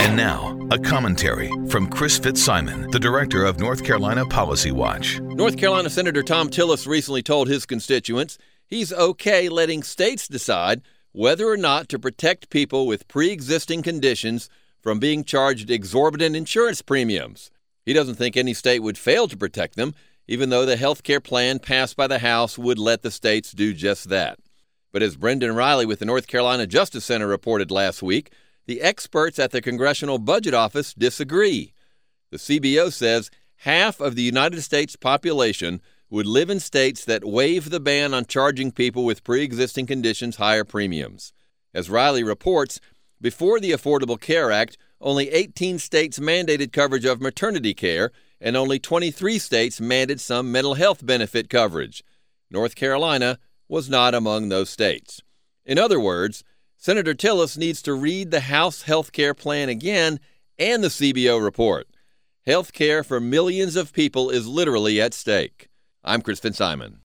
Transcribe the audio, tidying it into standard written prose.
And now, a commentary from Chris Fitzsimon, the director of North Carolina Policy Watch. North Carolina Senator Thom Tillis recently told his constituents he's okay letting states decide whether or not to protect people with pre-existing conditions from being charged exorbitant insurance premiums. He doesn't think any state would fail to protect them, even though the health care plan passed by the House would let the states do just that. But as Brendan Riley with the North Carolina Justice Center reported last week, the experts at the Congressional Budget Office disagree. The CBO says half of the United States population would live in states that waive the ban on charging people with pre-existing conditions higher premiums. As Riley reports, before the Affordable Care Act, only 18 states mandated coverage of maternity care, and only 23 states mandated some mental health benefit coverage. North Carolina was not among those states. In other words, Senator Tillis needs to read the House health care plan again and the CBO report. Health care for millions of people is literally at stake. I'm Chris Fitzsimon.